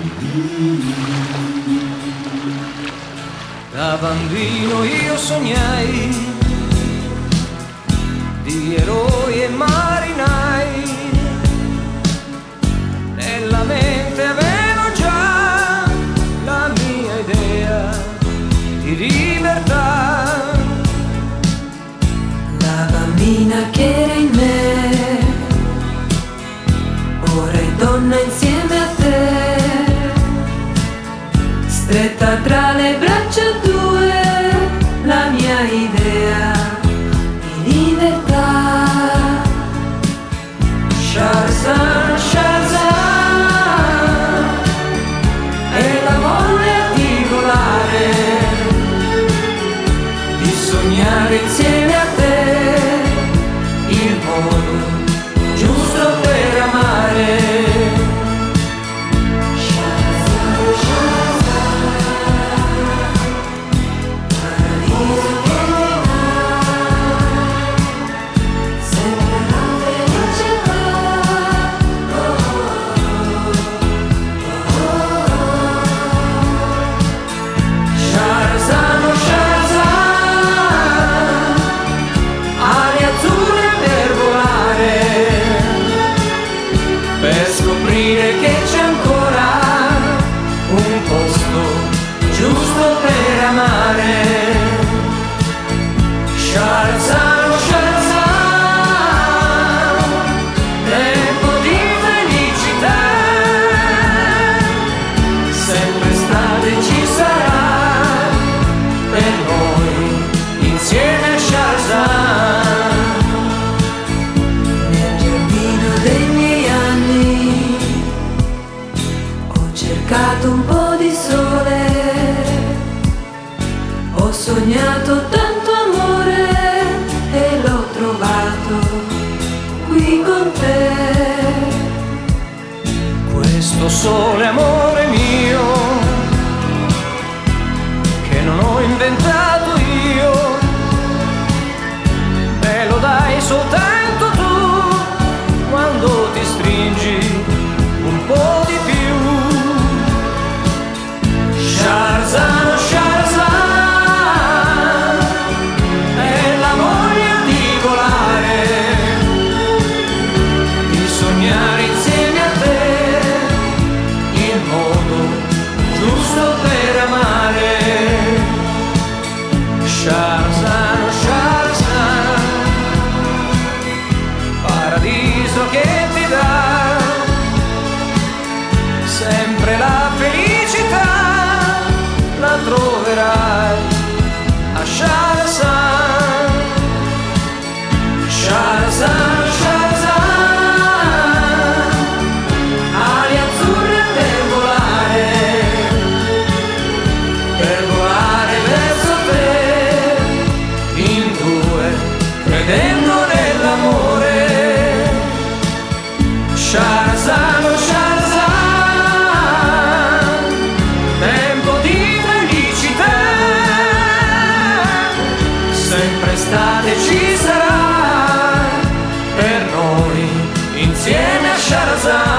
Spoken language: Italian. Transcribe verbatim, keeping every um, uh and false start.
Da bambino io sognai di eroi e marinai, nella mente avevo già la mia idea di libertà. La bambina che era in me, ora è donna insieme a te, stretta tra le braccia tue, la mia idea di libertà. Shahrazad, Shahrazad, è la voglia di volare, di sognare insieme a te il modo giusto per amare. Un po' di sole, ho sognato tanto amore e l'ho trovato qui con te. Questo sole amore mio che non ho inventato io, me lo dai soltanto tu quando ti stringi un po' di più. Shahrazad, Shahrazad, è la voglia di volare, di sognare insieme a te il modo giusto per amare. Shahrazad, Shahrazad, paradiso che ti dà sempre la felicità, la troverai a Shahrazad. Shahrazad, Shahrazad, ali azzurre per volare, per volare verso te, in due, credendo nell'amore. Shahrazad, Shahrazad, tempo di sempre estate ci sarà per noi insieme a Shahrazad.